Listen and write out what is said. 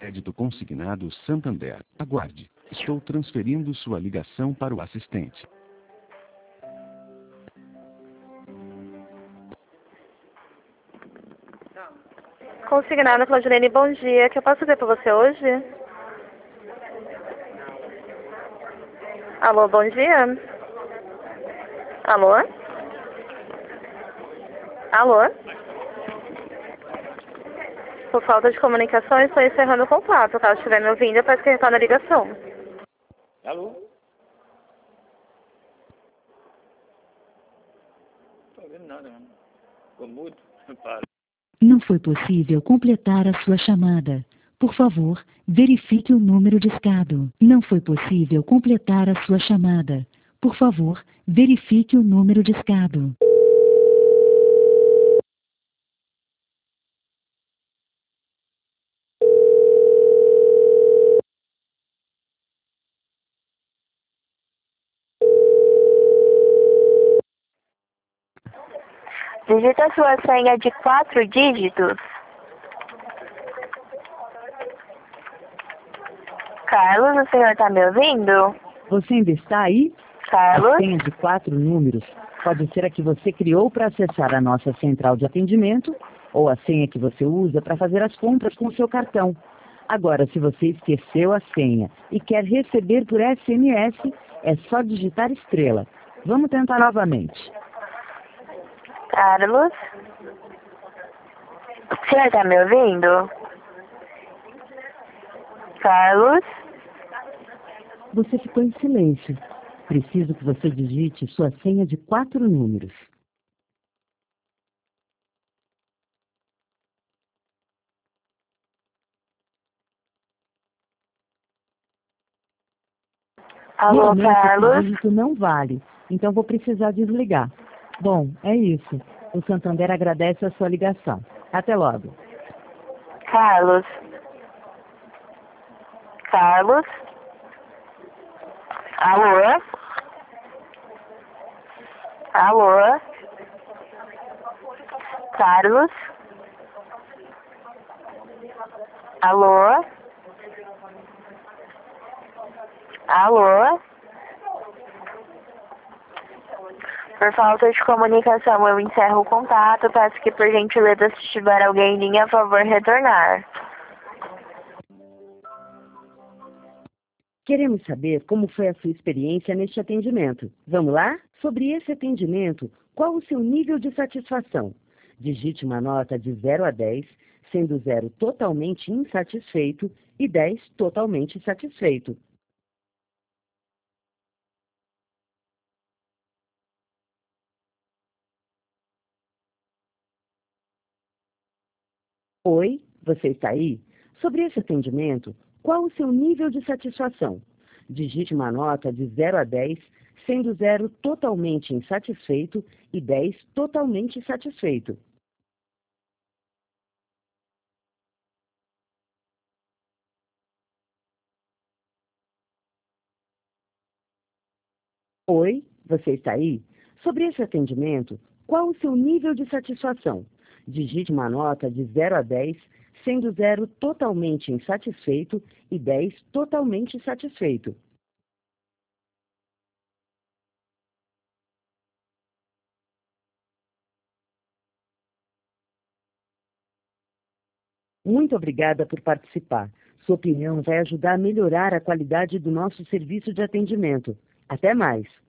Crédito consignado Santander. Aguarde. Estou transferindo sua ligação para o assistente. Consignado, Claudilene, bom dia. O que eu posso ver para você hoje? Alô, bom dia. Alô? Alô? Por falta de comunicação, estou encerrando o contato. Caso estiver me ouvindo, eu peço que retorne a ligação. Alô? Não tô ouvindo nada, mano. Ficou mudo? Para. Não foi possível completar a sua chamada. Por favor, verifique o número discado. Não foi possível completar a sua chamada. Por favor, verifique o número discado. Digita sua senha de 4 dígitos. Carlos, o senhor está me ouvindo? Você ainda está aí? Carlos? A senha de 4 números pode ser a que você criou para acessar a nossa central de atendimento ou a senha que você usa para fazer as compras com o seu cartão. Agora, se você esqueceu a senha e quer receber por SMS, é só digitar estrela. Vamos tentar novamente. Carlos? O senhor está me ouvindo? Carlos? Você ficou em silêncio. Preciso que você digite sua senha de 4 números. Alô, Realmente, Carlos? esse dígito não vale, então vou precisar desligar. Bom, é isso. O Santander agradece a sua ligação. Até logo. Carlos? Carlos? Alô? Alô? Carlos? Alô? Alô? Por falta de comunicação, eu encerro o contato. Peço que, por gentileza, se tiver alguém em linha, a favor, retornar. Queremos saber como foi a sua experiência neste atendimento. Vamos lá? Sobre esse atendimento, qual o seu nível de satisfação? Digite uma nota de 0 a 10, sendo 0 totalmente insatisfeito e 10 totalmente satisfeito. Oi, você está aí? Sobre esse atendimento, qual o seu nível de satisfação? Digite uma nota de 0 a 10, sendo 0 totalmente insatisfeito e 10 totalmente satisfeito. Oi, você está aí? Sobre esse atendimento, qual o seu nível de satisfação? Digite uma nota de 0 a 10, sendo 0 totalmente insatisfeito e 10 totalmente satisfeito. Muito obrigada por participar. Sua opinião vai ajudar a melhorar a qualidade do nosso serviço de atendimento. Até mais!